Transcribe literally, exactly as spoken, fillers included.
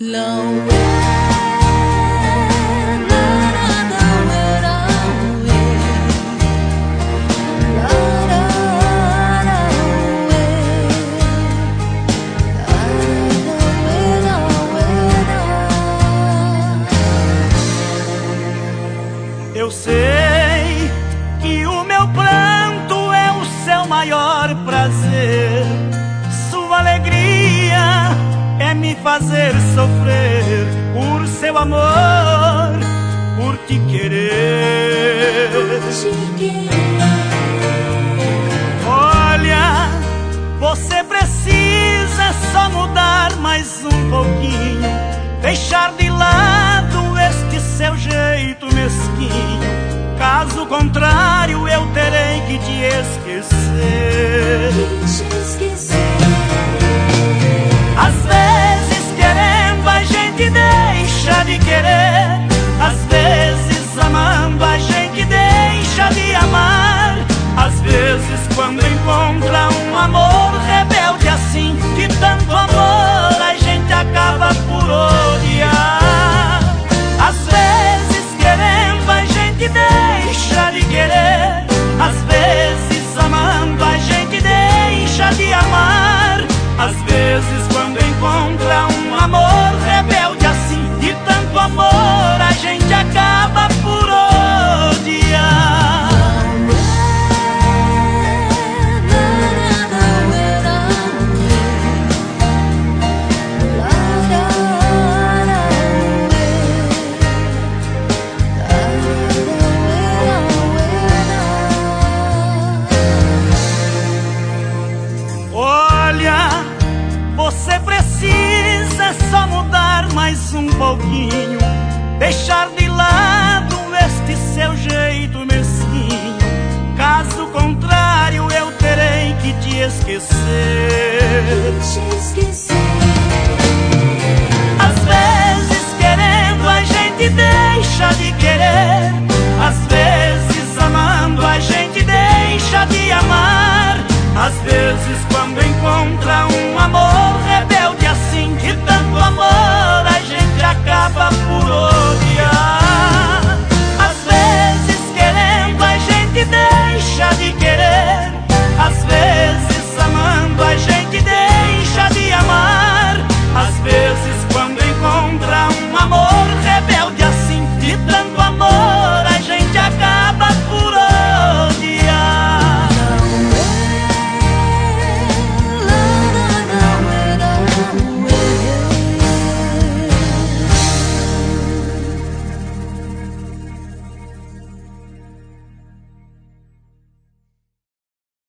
Eu sei que o meu pranto é o seu maior prazer. Sua alegria é me fazer sofrer por seu amor, por te querer. Olha, você precisa só mudar mais um pouquinho, deixar de lado este seu jeito mesquinho. Caso contrário, eu terei que te esquecer. Às vezes querendo a gente deixa de querer, às vezes amando a gente deixa de amar. Às vezes quando encontra um amor rebelde assim, de tanto amor a gente acaba por odiar. Às vezes querendo a gente deixa de querer, às vezes amando a gente deixa de amar. Às vezes quando encontra um amor rebelde assim, de tanto amor a gente acaba por odiar. Você precisa só mudar mais um pouquinho, deixar de